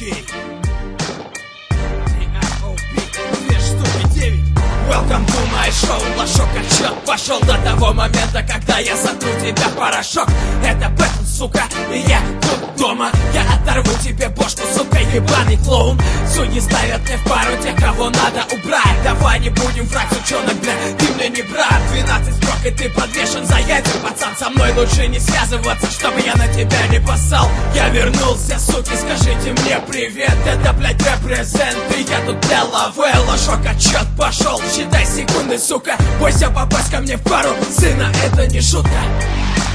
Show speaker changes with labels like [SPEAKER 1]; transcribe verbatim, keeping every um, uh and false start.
[SPEAKER 1] Две штуки девять. Welcome to my show. Лошок отсчет пошел до того момента, когда я сотру тебя порошок. Это Бэтмен, сука, и я тут дома. Я оторву тебе бошку, сука, ебаный клоун. Судьи ставят мне в пару тех, кого надо убрать. Давай не будем врать, сучонок, бля, ты мне не брат. Двенадцать строк и ты подвешен за яйца, пацан. Со мной лучше не связываться, чтобы я на тебя не поссал. Я вернулся, суки, скажите мне привет. Это, блядь, репрезент, и я тут для лавы. Лошок отсчет пошел, считай секунды, сука. Бойся попасть ко мне в пару, сына, это не шутка.